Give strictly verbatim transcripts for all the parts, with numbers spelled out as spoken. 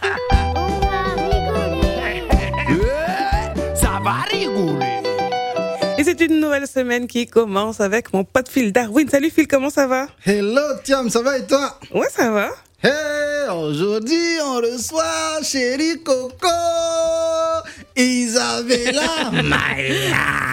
Ça va rigoler. Et c'est une nouvelle semaine qui commence avec mon pote Phil Darwin. Salut Phil, comment ça va? Hello Tiam, ça va et toi? Ouais, ça va. Hey, aujourd'hui on reçoit chérie Coco, Isabella Maya.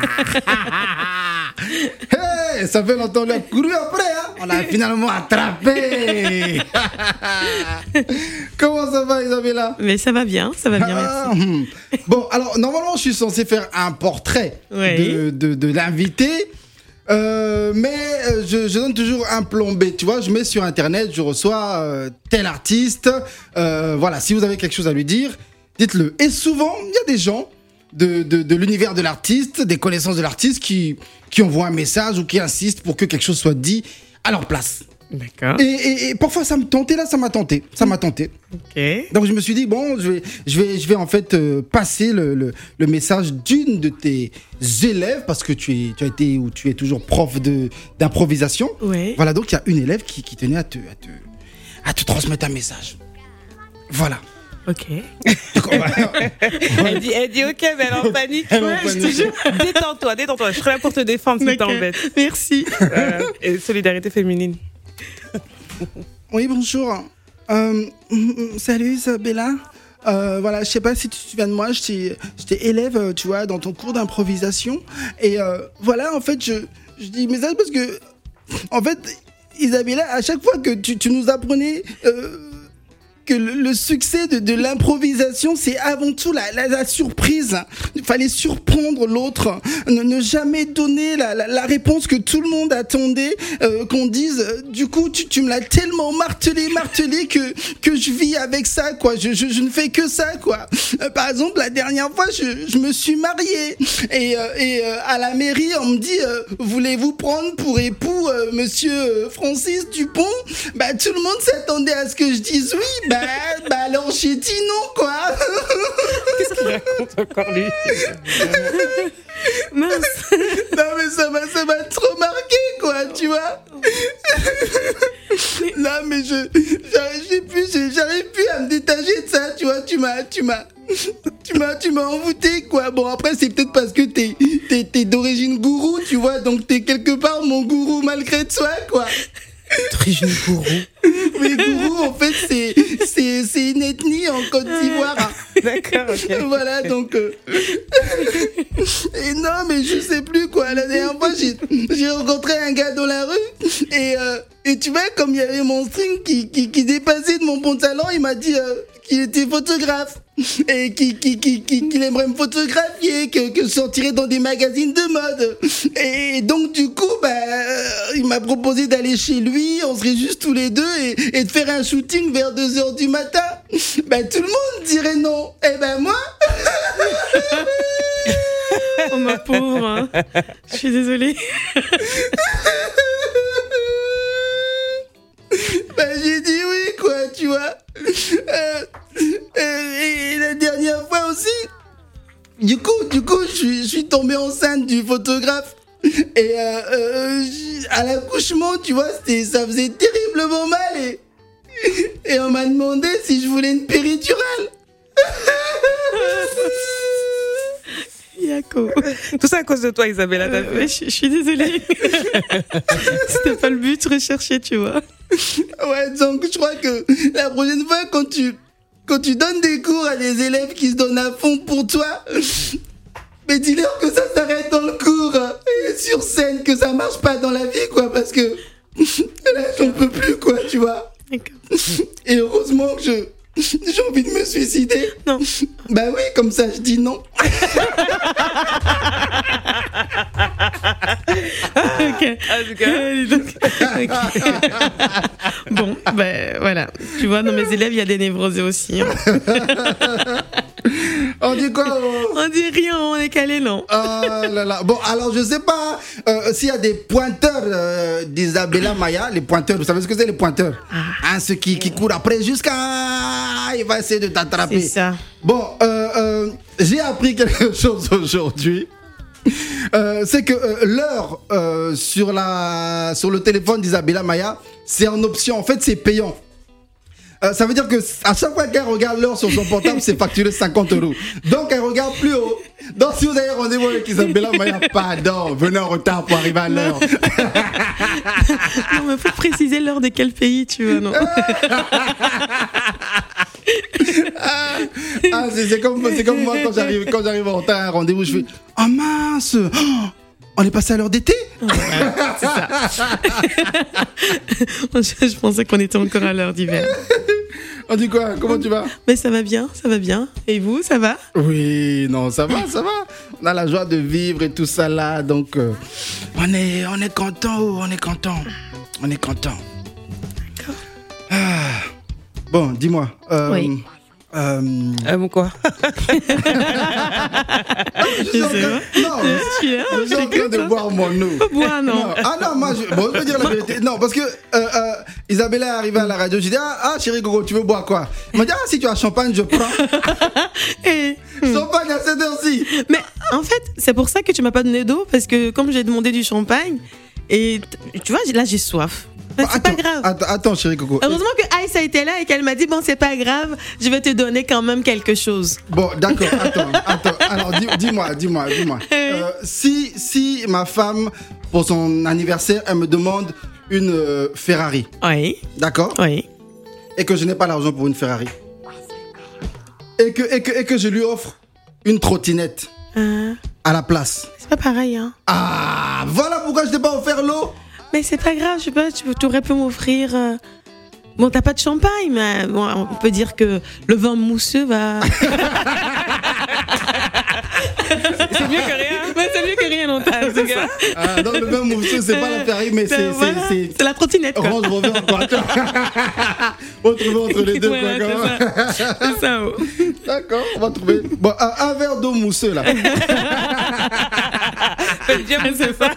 Hey, ça fait longtemps qu'on a couru après, hein? On a finalement attrapé. Comment ça va Isabella? Mais ça va bien, ça va bien, Ah, merci. hum. Bon, alors normalement je suis censé faire un portrait Oui. de, de, de l'invité. Euh, mais euh, je, je donne toujours un plan B, tu vois, je mets sur internet, je reçois euh, tel artiste, euh, voilà, si vous avez quelque chose à lui dire, dites-le. Et souvent, il y a des gens de, de, de l'univers de l'artiste, des connaissances de l'artiste qui, qui envoient un message ou qui insistent pour que quelque chose soit dit à leur place. D'accord. Et, et, et parfois ça me tentait, là ça m'a tenté, ça m'a tenté. Ok. Donc je me suis dit, bon, je vais, je vais, je vais en fait euh, passer le, le, le message d'une de tes élèves, parce que tu, es, tu as été ou tu es toujours prof de, d'improvisation. Ouais. Voilà, donc il y a une élève qui, qui tenait à te, à, te, à te transmettre un message. Voilà. Ok. Donc, on va- Elle dit, elle dit ok, mais elle est en panique. Elle est en Ouais, je te panique. jure. Détends-toi, détends-toi. Je serai là pour te défendre si D'accord. t'embêtes. Merci. Euh, et solidarité féminine. Oui, bonjour. Euh, salut Isabella. Euh, voilà, je sais pas si tu te souviens de moi, j'étais, j'étais élève, euh, tu vois, dans ton cours d'improvisation. Et euh, voilà, en fait, je, je dis mais ça parce que, en fait, Isabella, à chaque fois que tu, tu nous apprenais euh, que le, le succès de, de l'improvisation, c'est avant tout la, la, la surprise. Il fallait surprendre l'autre, ne, ne jamais donner la, la, la réponse que tout le monde attendait euh, qu'on dise. Du coup, tu, tu me l'as tellement martelé, martelé que, que je vis avec ça, quoi. Je, je, je ne fais que ça, quoi. Euh, par exemple, la dernière fois, je, je me suis mariée et, euh, et euh, à la mairie, on me dit euh, voulez-vous prendre pour époux euh, monsieur euh, Francis Dupont? Bah, tout le monde s'attendait à ce que je dise oui. Bah, bah alors j'ai dit non, quoi. Qu'est-ce qu'il raconte encore lui? Mince. Non mais ça m'a, ça m'a trop marqué, quoi, tu vois. Non mais je, j'arrive plus, j'arrive plus à me détacher de ça, tu vois. Tu m'as, tu m'as, tu m'as, tu m'as envoûté, quoi. Bon après c'est peut-être parce que t'es, t'es, t'es d'origine gourou, tu vois. Donc t'es quelque part mon gourou malgré toi, quoi. D'origine gourou. Mais gourou en fait c'est, c'est, c'est une ethnie en Côte d'Ivoire. D'accord, ok. Voilà, donc. Euh... et non, mais je sais plus quoi. La dernière fois, j'ai, j'ai rencontré un gars dans la rue. Et, euh, et tu vois, comme il y avait mon string qui, qui, qui dépassait de mon pantalon, il m'a dit euh, qu'il était photographe. Et qu'il, qu'il, qu'il, qu'il aimerait me photographier, que, que je sortirais dans des magazines de mode. Et donc, du coup, bah, euh, il m'a proposé d'aller chez lui. On serait juste tous les deux et, et de faire un shooting vers deux heures du matin. Bah, tout le monde dirait non. Et ben moi. Oh ma pauvre. Hein. Je suis désolée. Bah, j'ai dit oui, quoi, tu vois. Euh, euh, et la dernière fois aussi, du coup, du coup, je suis, je suis tombé enceinte du photographe. Et euh, euh, j- à l'accouchement, tu vois, c'était, ça faisait terriblement mal. Et, et on m'a demandé si je voulais une péridurale. Yako. Tout ça à cause de toi, Isabella, t'as Euh, vu? ouais, je, je suis désolée. C'était pas le but recherché, tu vois. Ouais, donc je crois que la prochaine fois, quand tu, quand tu donnes des cours à des élèves qui se donnent à fond pour toi, mais dis-leur que ça s'arrête dans le cours et sur scène, que ça marche pas dans la vie, quoi, parce que là, j'en peux plus, quoi, tu vois. D'accord. Et heureusement que je, j'ai envie de me suicider. Non. Bah oui, comme ça, je dis non. Ok. En tout cas. Euh, donc- ok. Bon, ben voilà. Tu vois, dans mes élèves, il y a des névrosés aussi. Hein. On dit quoi on... On dit rien, on est calé, non. Ah là là. Bon, alors je sais pas euh, s'il y a des pointeurs euh, d'Isabella Maya, les pointeurs, vous savez ce que c'est les pointeurs? Hein, ceux qui, qui courent après jusqu'à... Il va essayer de t'attraper. C'est ça. Bon, euh, euh, j'ai appris quelque chose aujourd'hui. Euh, c'est que euh, l'heure euh, sur, la, sur le téléphone d'Isabella Maya, c'est en option. En fait, c'est payant. euh, ça veut dire que à chaque fois qu'elle regarde l'heure sur son portable, c'est facturé cinquante euros. Donc elle regarde plus haut. Donc si vous avez rendez-vous avec Isabella Maya, pardon, venez en retard pour arriver à l'heure. Non, mais faut préciser l'heure de quel pays tu veux, non? ah, ah, c'est, c'est, comme, c'est comme moi quand j'arrive, quand j'arrive en retard à un rendez-vous, je fais « Oh mince, oh, on est passé à l'heure d'été ?» C'est ça. je, je pensais qu'on était encore à l'heure d'hiver. On dit quoi? Comment tu vas? Mais ça va bien, ça va bien. Et vous, ça va? Oui, non, ça va, ça va. On a la joie de vivre et tout ça là, donc euh, on est, on est content, on est content, on est content. D'accord. Ah. Bon, dis-moi. Euh, oui. Euh, euh quoi? Je suis en train, non, je suis, hein, je suis en train de boire mon eau. Bois, non. non. Ah non, moi, je, bon, je veux dire la vérité. Non, parce que euh, euh, Isabella est arrivée à la radio. J'ai dit, ah, ah chérie Gogo, tu veux boire quoi? Elle m'a dit, ah, si tu as champagne, je prends. Et, champagne à cette heure-ci. Mais en fait, c'est pour ça que tu m'as pas donné d'eau, parce que comme j'ai demandé du champagne, et tu vois, là, j'ai soif. C'est attends, pas grave. Attends, attends, chérie Coco. Heureusement que Aïssa était là et qu'elle m'a dit bon, c'est pas grave, je vais te donner quand même quelque chose. Bon, d'accord. Attends, attends. Alors, dis, dis-moi, dis-moi, dis-moi. Euh, si, si ma femme, pour son anniversaire, elle me demande une euh, Ferrari. Oui. D'accord. Oui. Et que je n'ai pas l'argent pour une Ferrari. Et que, et que, et que je lui offre une trottinette Euh, à la place. c'est pas pareil, hein. Ah, voilà pourquoi je t'ai pas offert l'eau. Mais c'est pas grave, je sais pas, tu aurais pu m'offrir. euh, Bon, t'as pas de champagne, mais bon, on peut dire que le vin mousseux va. C'est mieux que rien. Mais c'est mieux que rien, non, t'as, c'est ça. Ah, non, le même mousseux, c'est pas la Ferrari, mais c'est, Voilà, c'est, c'est, c'est la trottinette, quoi. Range Rover, quoi. On va trouver entre les deux, Ouais, quoi. c'est ça. C'est ça, oh. D'accord, on va trouver. Bon, un, un verre d'eau mousseux, là. Dieu, c'est ça.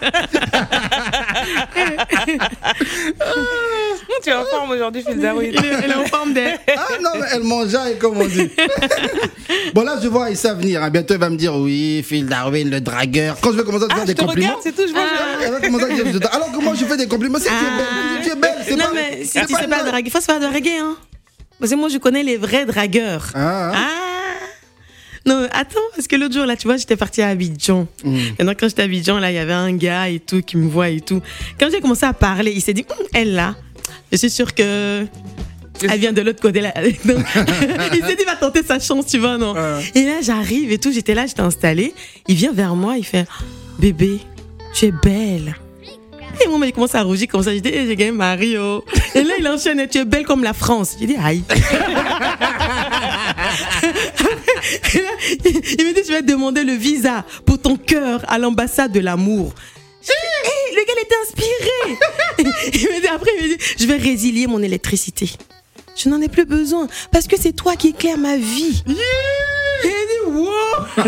Tu es en forme aujourd'hui, Phil Darwin. Elle est en forme d'air. Ah non, mais elle mangeait, comme on dit. Bon, là, je vois Aïssa venir. Hein. Bientôt, elle va me dire oui, Phil Darwin, le dragueur. Quand je vais commencer à te Ah, faire je des te compliments. regarde, c'est tout, je vois. Ah, elle va commencer à dire je te- alors que moi, je fais des compliments. C'est que tu es belle. Tu es belle. C'est Non, pas, mais si c'est tu sais pas une- draguer, il faut se faire draguer, hein. Parce que moi, je connais les vrais dragueurs. Ah, ah. Ah. Non, mais attends, parce que l'autre jour, là, tu vois, j'étais partie à Abidjan. Mm. Et donc, quand j'étais à Abidjan, là, il y avait un gars et tout qui me voit et tout. Quand j'ai commencé à parler, il s'est dit, hum, elle là, je suis sûre que. Elle vient de l'autre côté là. Donc, il s'est dit, il va tenter sa chance, tu vois, non? Ouais. Et là, j'arrive et tout, j'étais là, j'étais installée. Il vient vers moi, il fait, bébé, tu es belle. Et moi, il commence à rougir comme ça. J'ai dit, hey, j'ai gagné Mario. Et là, il enchaîne, tu es belle comme la France. J'ai dit, aïe. Et là, il me dit, je vais te demander le visa pour ton cœur à l'ambassade de l'amour. J'ai dit, hey, le gars, il était inspiré. Il me dit, après, il me dit, je vais résilier mon électricité. Je n'en ai plus besoin parce que c'est toi qui éclaires ma vie. Et il dit, wow.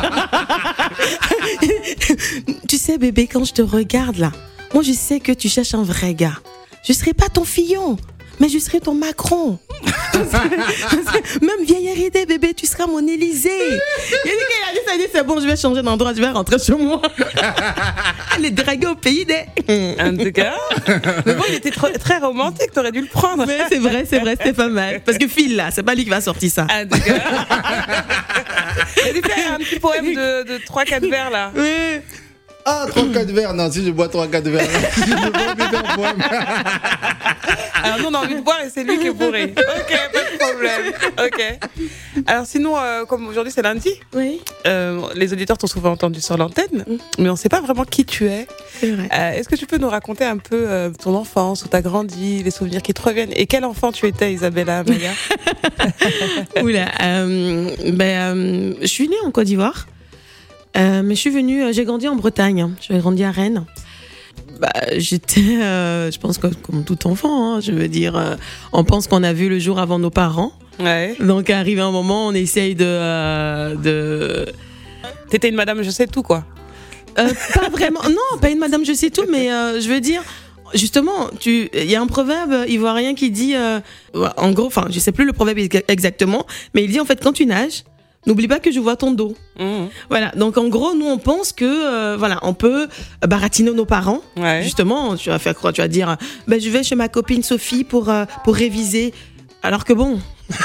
Tu sais, bébé, quand je te regarde là, moi, je sais que tu cherches un vrai gars. Je serai pas ton Fillon, mais je serai ton Macron. Même vieille héritée, bébé, tu seras mon Élysée. Il dit qu'il a dit ça, il dit c'est bon, je vais changer d'endroit, je vais rentrer chez moi. Elle est draguée au pays des. En tout cas. Mais bon, il était trop- très romantique, t'aurais dû le prendre. Mais c'est vrai, c'est vrai, c'était pas mal. Parce que Phil là, c'est pas lui qui va sortir ça. En tout cas. Vas-y, fais un petit poème de, de trois quatre vers là. Oui. Ah, trois quatre verres. Non, si je bois trois quatre verres. Si je bois envie d'un poème. Alors nous on a envie de boire et c'est lui qui est bourré. Ok, pas de problème. Ok. Alors sinon, euh, comme aujourd'hui c'est lundi, Oui, euh, les auditeurs t'ont souvent entendu sur l'antenne, mais on ne sait pas vraiment qui tu es. c'est vrai. Euh, Est-ce que tu peux nous raconter un peu euh, ton enfance, où tu as grandi, les souvenirs qui te reviennent? Et quel enfant tu étais, Isabella Maya? Oula, euh, ben, euh, je suis née en Côte d'Ivoire, euh, mais je suis venue, euh, j'ai grandi en Bretagne, hein. J'ai grandi à Rennes. Bah, j'étais, euh, je pense que comme tout enfant, hein, je veux dire, euh, on pense qu'on a vu le jour avant nos parents. Ouais. Donc, arrivé un moment, on essaye de, euh, de, T'étais une madame, je sais tout quoi. euh, pas vraiment, non, pas une madame, je sais tout, mais euh, je veux dire. Justement, tu, il y a un proverbe ivoirien qui dit, euh, en gros, enfin, je sais plus le proverbe exactement, mais il dit en fait, quand tu nages, n'oublie pas que je vois ton dos. Mmh. Voilà. Donc en gros, nous on pense que, euh, voilà, on peut baratiner nos parents. Ouais. Justement, tu vas faire quoi? Tu vas dire, ben je vais chez ma copine Sophie pour euh, pour réviser. Alors que bon.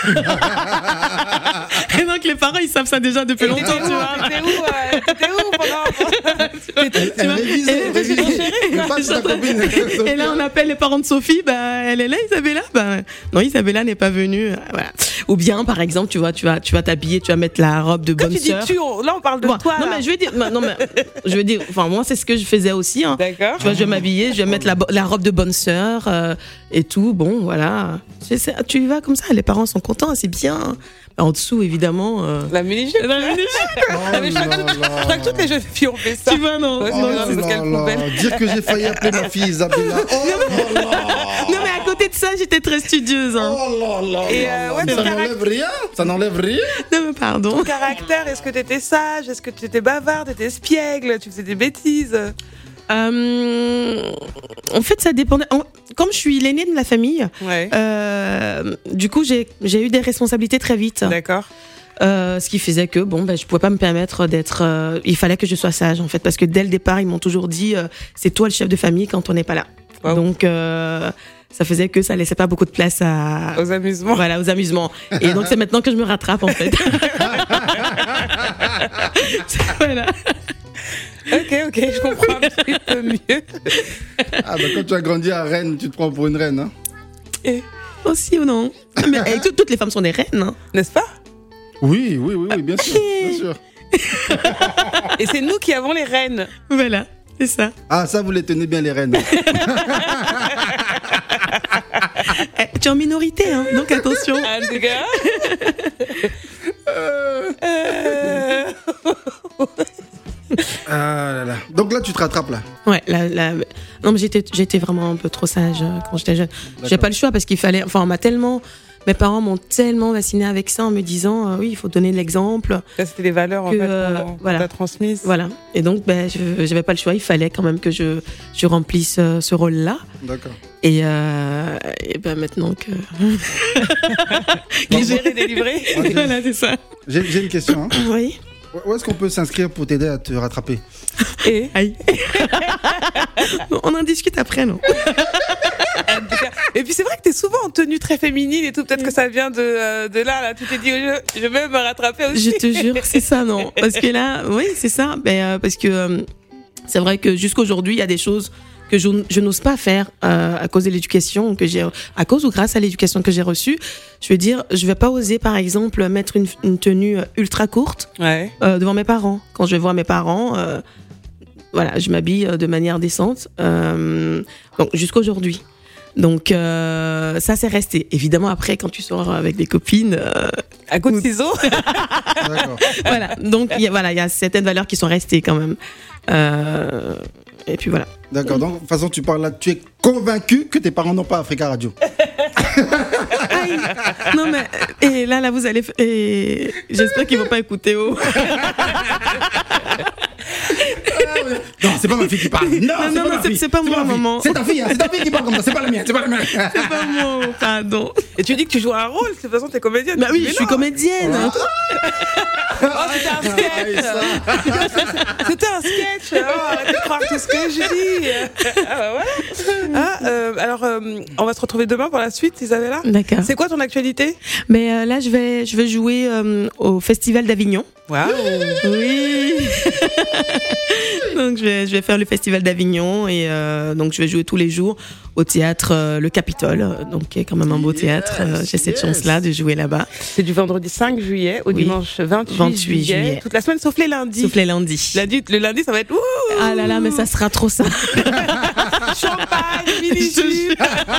Et donc les parents ils savent ça déjà depuis Et longtemps, t'étais tu où, vois. t'étais où, euh, t'étais où pendant... Elle, elle révisait, elle révisait. Mais pas sur ta copine. Et là on appelle les parents de Sophie, bah elle est là Isabella, bah non Isabella n'est pas venue, euh, voilà. Ou bien par exemple tu vois tu vas tu vas t'habiller, tu vas mettre la robe de Quand bonne tu dis sœur. tu, on- là on parle de Bon, toi. non là. mais je vais dire, non mais je veux dire, enfin moi c'est ce que je faisais aussi. Hein. D'accord. Tu vois, je vais m'habiller, je vais mettre la, bo- la robe de bonne sœur euh, et tout. Bon, voilà. C'est- c'est- tu y vas comme ça, les parents sont contents, c'est bien. En dessous, évidemment. euh, La mini-jupe. la mini-jupe. Oh Ah, mais je, crois là que, là. je crois que toutes les jeunes filles ont fait ça. Tu vois, non, Ouais, non, c'est Oh bien, là c'est ce qu'elles font là belle. là. Dire que j'ai failli appeler ma fille Isabella. Oh là là. Non, mais à côté de ça, j'étais très studieuse. Hein. Oh là là. Et, là euh, là. ouais, Mais ton ça caract- n'enlève rien. Ça n'enlève rien. Non, mais pardon. Ton caractère, est-ce que t'étais sage? Est-ce que tu étais bavard? T'étais espiègle? Tu faisais des bêtises? Euh, en fait, ça dépendait. en- Comme je suis l'aînée de la famille, Ouais. euh, du coup, j'ai j'ai eu des responsabilités très vite. D'accord. Euh, ce qui faisait que bon, ben, je pouvais pas me permettre d'être. euh, il fallait que je sois sage en fait, parce que dès le départ, ils m'ont toujours dit euh, c'est toi le chef de famille quand on n'est pas là. Wow. Donc euh, ça faisait que ça laissait pas beaucoup de place à Aux amusements. voilà aux amusements. Et donc c'est maintenant que je me rattrape en fait. Voilà. Ok, ok, je comprends un petit peu mieux. Ah bah quand tu as grandi à Rennes, tu te prends pour une reine. Hein. Et- Aussi ou non? Mais eh, tout- toutes les femmes sont des reines. Hein. N'est-ce pas? Oui, oui, oui, oui, bien sûr, bien sûr. Et c'est nous qui avons les reines. Voilà, c'est ça. Ah ça, vous les tenez bien les reines. Eh, tu es en minorité, hein, donc attention. En tout cas. Euh, Ah là là. Donc là, tu te rattrapes là. Ouais, la, la... non mais j'étais j'étais vraiment un peu trop sage euh, quand j'étais jeune. J'ai D'accord. pas le choix parce qu'il fallait. Enfin, on m'a tellement. Mes parents m'ont tellement vaccinée avec ça en me disant euh, oui, il faut donner l'exemple. Ça, c'était les valeurs en Que, fait euh, qu'on voilà. t'a transmises. Voilà. Et donc, ben, je j'avais pas le choix. Il fallait quand même que je je remplisse euh, ce rôle-là. D'accord. Et, euh, et ben maintenant que. Libéré, délivré. Voilà, c'est ça. J'ai j'ai une question. Hein. Oui. Où est-ce qu'on peut s'inscrire pour t'aider à te rattraper? Et Aïe. On en discute après, non? En tout cas- Et puis c'est vrai que t'es souvent en tenue très féminine et tout. Peut-être que ça vient de, euh, de là, là. Tu t'es dit, je, je vais même me rattraper aussi. Je te jure, c'est ça, non. Parce que là, oui, c'est ça. Ben, euh, parce que euh, c'est vrai que jusqu'aujourd'hui, il y a des choses que je, je n'ose pas faire euh, à cause de l'éducation que j'ai, à cause ou grâce à l'éducation que j'ai reçue. Je veux dire, je vais pas oser, par exemple, mettre une, une tenue ultra courte Ouais. euh, devant mes parents. Quand je vais voir mes parents, euh, voilà, je m'habille de manière décente. Euh, donc jusqu'aujourd'hui. Donc euh, ça c'est resté. Évidemment après quand tu sors avec des copines, euh, À coup de ciseaux. D'accord. voilà. Donc il y a, voilà, il y a certaines valeurs qui sont restées quand même. Euh, et puis voilà. D'accord. Donc, de toute façon, tu parles là, tu es convaincu que tes parents n'ont pas Africa Radio. Aïe. Non mais et là là vous allez f- et j'espère qu'ils vont pas écouter. Oh. Non, c'est pas ma fille qui parle. Non, Non, c'est non, pas non, ma c'est- fille. c'est pas moi, ma fille. maman. C'est ta fille, hein, c'est ta fille qui parle comme ça. C'est pas la mienne, c'est pas la mienne. C'est pas moi, pardon. Et tu dis que tu joues un rôle. De toute façon, t'es comédienne. Bah oui, Mais je suis non. comédienne. Oh, c'était un sketch. C'était un sketch. Oh, arrête de croire tout ce que je dis. Ah, bah voilà. Ah, euh, alors, euh, on va se retrouver demain pour la suite, Isabella. D'accord. C'est quoi ton actualité? Mais euh, là je vais je vais jouer euh, au Festival d'Avignon. Waouh. Oui. Donc je vais je vais faire le Festival d'Avignon et euh, donc je vais jouer tous les jours au théâtre euh, Le Capitole, donc qui est quand même un beau théâtre. Euh, J'ai cette yes. chance-là de jouer là-bas. C'est du vendredi cinq juillet au Oui. dimanche vingt-huit, vingt-huit juillet. juillet. Toute la semaine sauf les lundis. Sauf les lundis. Lundi, le lundi, ça va être ouh, Ah là là, mais ça sera trop ça. champagne, mini-jupe.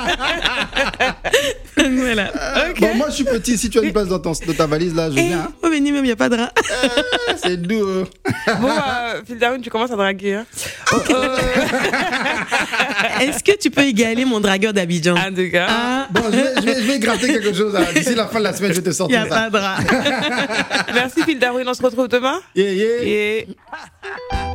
Voilà. Ok. Bon, moi, je suis petit. Si tu as une place dans, ton- dans ta valise, là, je Et, viens. Hein. oh, mais ni même, il n'y a pas de rat. Ah, c'est doux. Bon, euh, Phil Darwin, tu commences à draguer. Hein. Euh, Est-ce que tu peux égaler mon dragueur d'Abidjan? en tout cas. Ah, Bon, je vais, je vais, je vais gratter quelque chose. Là. D'ici la fin de la semaine, je vais te il n'y sortir a ça. pas de rat. Merci Phil Darwin, on se retrouve demain. Yeah, yeah. Et